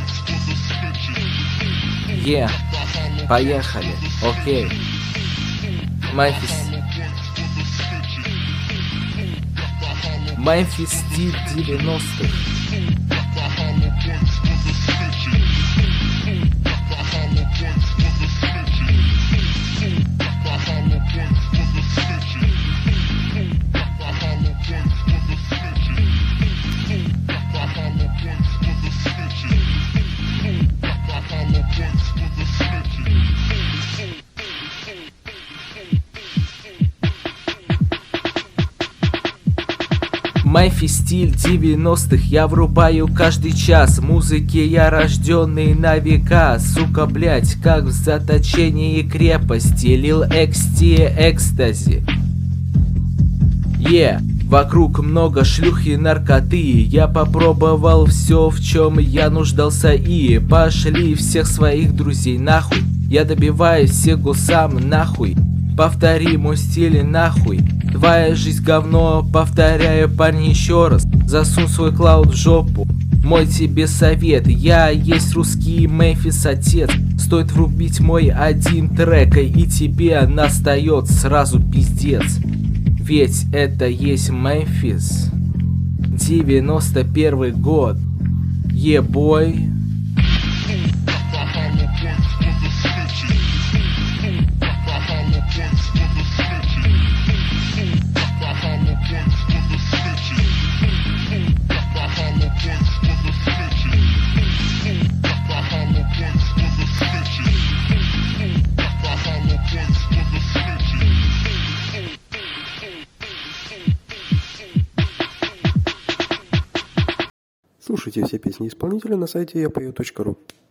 Поехали, окей. Мемфис стиль 90-х. Мемфис стиль 90-х, я врубаю каждый час. Музыки я рожденный на века. Сука, блять, как в заточении крепости. Лил XT экстази. Вокруг много шлюх и наркоты. Я попробовал все, в чем я нуждался, и пошли всех своих друзей нахуй. Я добиваюсь всего сам нахуй. Повтори мой стиль нахуй. Твоя жизнь говно, повторяю, парни, еще раз. Засунь свой клауд в жопу. Мой тебе совет, я есть русский Мемфис отец. Стоит врубить мой один трек, и тебе настает сразу пиздец. Ведь это есть Мемфис, 91 год. Ебой. Слушайте все песни исполнителя на сайте yapayot.ru.